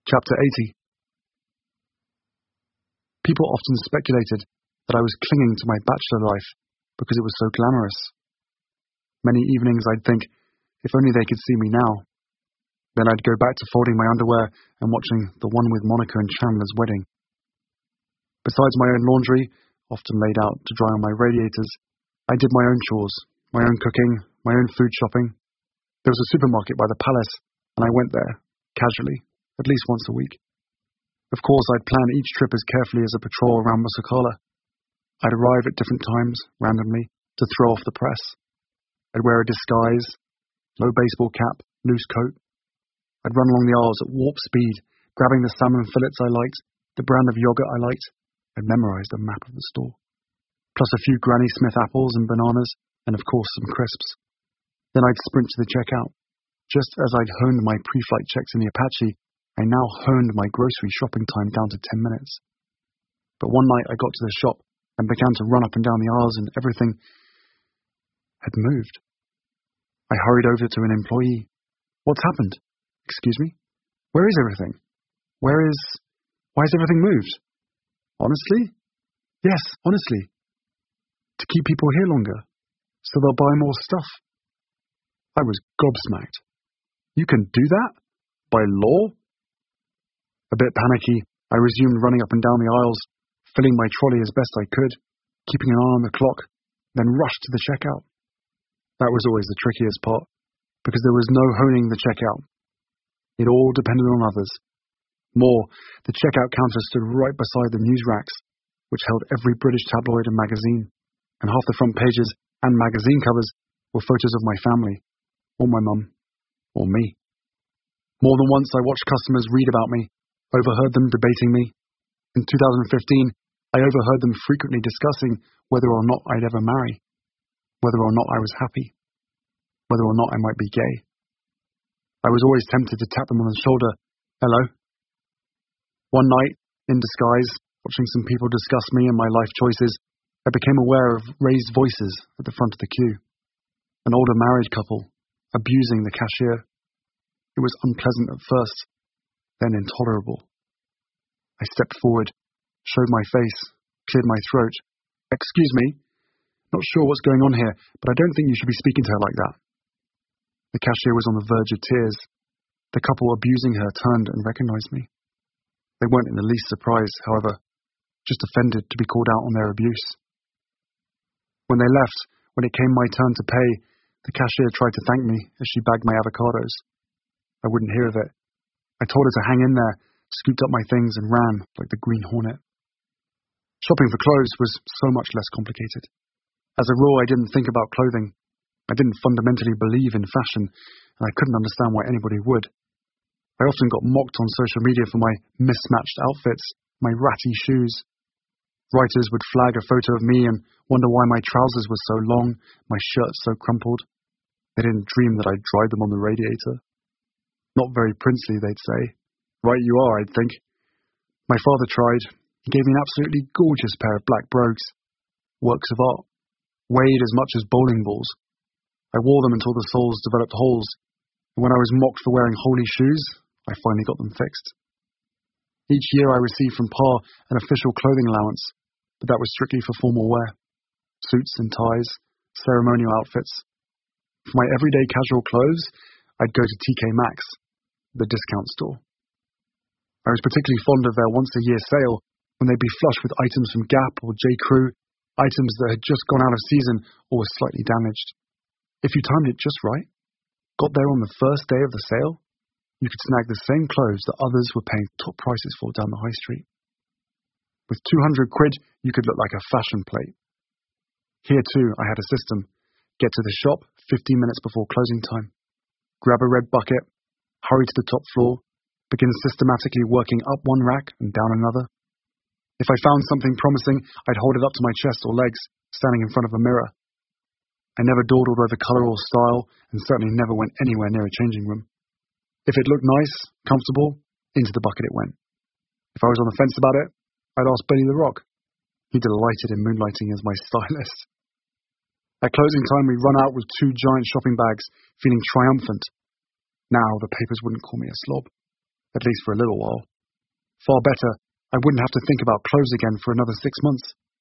Chapter 80. People often speculated that I was clinging to my bachelor life because it was so glamorous. Many evenings I'd think, if only they could see me now. Then I'd go back to folding my underwear and watching The One with Monica and Chandler's Wedding. Besides my own laundry, often laid out to dry on my radiators, I did my own chores, my own cooking, my own food shopping. There was a supermarket by the palace, and I went there, casually, at least once a week. Of course, I'd plan each trip as carefully as a patrol around Musakala. I'd arrive at different times, randomly, to throw off the press. I'd wear a disguise, low baseball cap, loose coat. I'd run along the aisles at warp speed, grabbing the salmon fillets I liked, the brand of yogurt I liked. I'd memorized a map of the store. Plus a few Granny Smith apples and bananas, and of course some crisps. Then I'd sprint to the checkout. Just as I'd honed my pre-flight checks in the Apache, I now honed my grocery shopping time down to 10 minutes. But one night I got to the shop and began to run up and down the aisles, and everything had moved. I hurried over to an employee. What's happened? Excuse me? Where is everything? Why has everything moved? Honestly? Yes, honestly. To keep people here longer, so they'll buy more stuff. I was gobsmacked. You can do that? By law? A bit panicky, I resumed running up and down the aisles, filling my trolley as best I could, keeping an eye on the clock, then rushed to the checkout. That was always the trickiest part, because there was no honing the checkout. It all depended on others. More, the checkout counter stood right beside the news racks, which held every British tabloid and magazine, and half the front pages and magazine covers were photos of my family, or my mum, or me. More than once I watched customers read about me, overheard them debating me. In 2015, I overheard them frequently discussing whether or not I'd ever marry, whether or not I was happy, whether or not I might be gay. I was always tempted to tap them on the shoulder. Hello. One night, in disguise, watching some people discuss me and my life choices, I became aware of raised voices at the front of the queue. An older married couple, abusing the cashier. It was unpleasant at first, then intolerable. I stepped forward, showed my face, cleared my throat. Excuse me, not sure what's going on here, but I don't think you should be speaking to her like that. The cashier was on the verge of tears. The couple abusing her turned and recognized me. They weren't in the least surprised, however, just offended to be called out on their abuse. When they left, when it came my turn to pay, the cashier tried to thank me as she bagged my avocados. I wouldn't hear of it. I told her to hang in there, scooped up my things and ran like the Green Hornet. Shopping for clothes was so much less complicated. As a rule, I didn't think about clothing. I didn't fundamentally believe in fashion, and I couldn't understand why anybody would. I often got mocked on social media for my mismatched outfits, my ratty shoes. Writers would flag a photo of me and wonder why my trousers were so long, my shirt so crumpled. They didn't dream that I'd dried them on the radiator. Not very princely, they'd say. Right you are, I'd think. My father tried. He gave me an absolutely gorgeous pair of black brogues. Works of art. Weighed as much as bowling balls. I wore them until the soles developed holes, and when I was mocked for wearing holy shoes, I finally got them fixed. Each year I received from Pa an official clothing allowance, but that was strictly for formal wear. Suits and ties, ceremonial outfits. For my everyday casual clothes, I'd go to TK Maxx, the discount store. I was particularly fond of their once-a-year sale, when they'd be flush with items from Gap or J. Crew, items that had just gone out of season or were slightly damaged. If you timed it just right, got there on the first day of the sale, you could snag the same clothes that others were paying top prices for down the high street. With 200 quid, you could look like a fashion plate. Here too, I had a system. Get to the shop 15 minutes before closing time. Grab a red bucket, hurry to the top floor, begin systematically working up one rack and down another. If I found something promising, I'd hold it up to my chest or legs, standing in front of a mirror. I never dawdled over colour or style, and certainly never went anywhere near a changing room. If it looked nice, comfortable, into the bucket it went. If I was on the fence about it, I'd ask Benny the Rock. He delighted in moonlighting as my stylist. At closing time, we run out with 2 giant shopping bags, feeling triumphant. Now the papers wouldn't call me a slob. at least for a little while. Far better, I wouldn't have to think about clothes again for another 6 months.